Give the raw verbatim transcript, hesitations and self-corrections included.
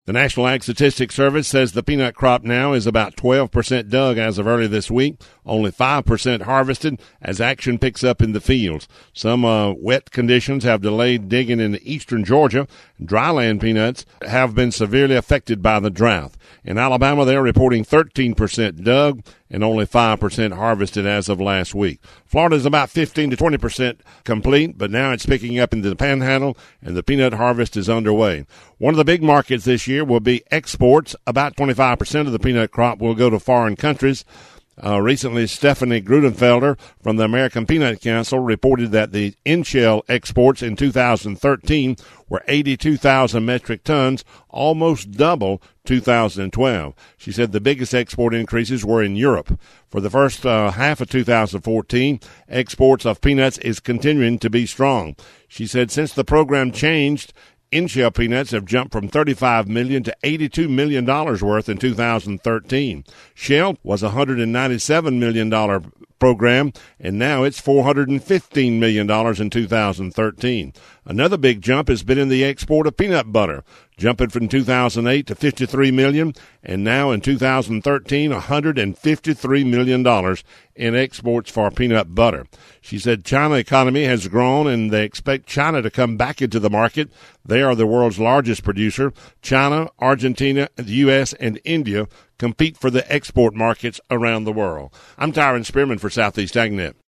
The National Ag Statistics Service says the peanut crop now is about twelve percent dug as of early this week, only five percent harvested as action picks up in the fields. Some uh, wet conditions have delayed digging in eastern Georgia. Dryland peanuts have been severely affected by the drought. In Alabama, they're reporting thirteen percent dug and only five percent harvested as of last week. Florida's about fifteen to twenty percent complete, but now it's picking up into the Panhandle, and the peanut harvest is underway. One of the big markets this year will be exports. About twenty-five percent of the peanut crop will go to foreign countries. Uh, recently, Stephanie Grudenfelder from the American Peanut Council reported that the in-shell exports in two thousand thirteen were eighty-two thousand metric tons, almost double two thousand twelve. She said the biggest export increases were in Europe. For the first uh, half of two thousand fourteen, exports of peanuts is continuing to be strong. She said since the program changed, in-shell peanuts have jumped from thirty-five million dollars to eighty-two million dollars worth in two thousand thirteen. Shell was a one hundred ninety-seven million dollars program, and now it's four hundred fifteen million dollars in two thousand thirteen. Another big jump has been in the export of peanut butter, jumping from two thousand eight to fifty-three million dollars, and now in two thousand thirteen, one hundred fifty-three million dollars in exports for peanut butter. She said China economy has grown, and they expect China to come back into the market. They are the world's largest producer. China, Argentina, the U S, and India compete for the export markets around the world. I'm Tyron Spearman for Southeast AgNet.